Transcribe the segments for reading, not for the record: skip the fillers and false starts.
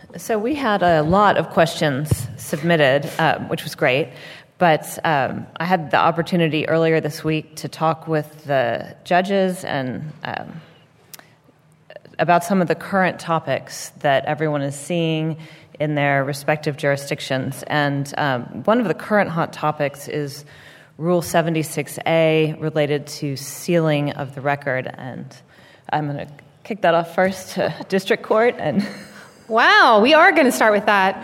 So we had a lot of questions submitted, which was great. But I had the opportunity earlier this week to talk with the judges and about some of the current topics that everyone is seeing in their respective jurisdictions. And one of the current hot topics is Rule 76A related to sealing of the record. And I'm going to kick that off first to district court. And wow, we are going to start with that.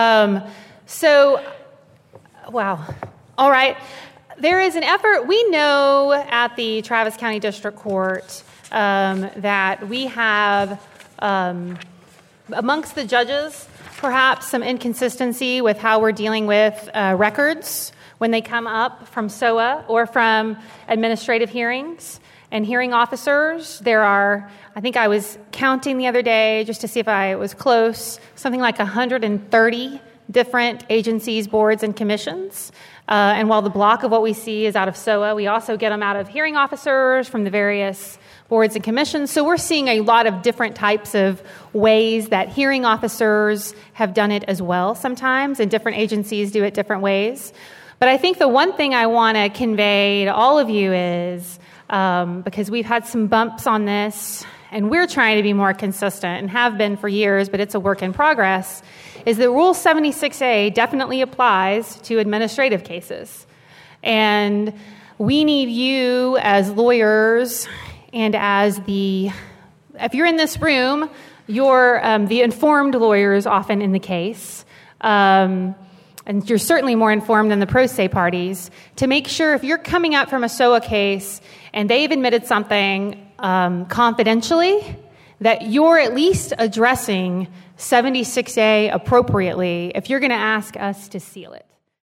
Wow. All right. There is an effort. We know at the Travis County District Court that we have, amongst the judges, perhaps some inconsistency with how we're dealing with records when they come up from SOA or from administrative hearings and hearing officers. There are, I think I was counting the other day just to see if I was close, something like 130 different agencies, boards, and commissions. And while the block of what we see is out of SOA, we also get them out of hearing officers from the various boards and commissions. So we're seeing a lot of different types of ways that hearing officers have done it as well sometimes, and different agencies do it different ways. But I think the one thing I want to convey to all of you is, because we've had some bumps on this, and we're trying to be more consistent and have been for years, but it's a work in progress, is that Rule 76A definitely applies to administrative cases. And we need you as lawyers and as if you're in this room, you're the informed lawyers often in the case, and you're certainly more informed than the pro se parties, to make sure if you're coming out from a SOA case and they've admitted something confidentially, that you're at least addressing 76A appropriately if you're going to ask us to seal it.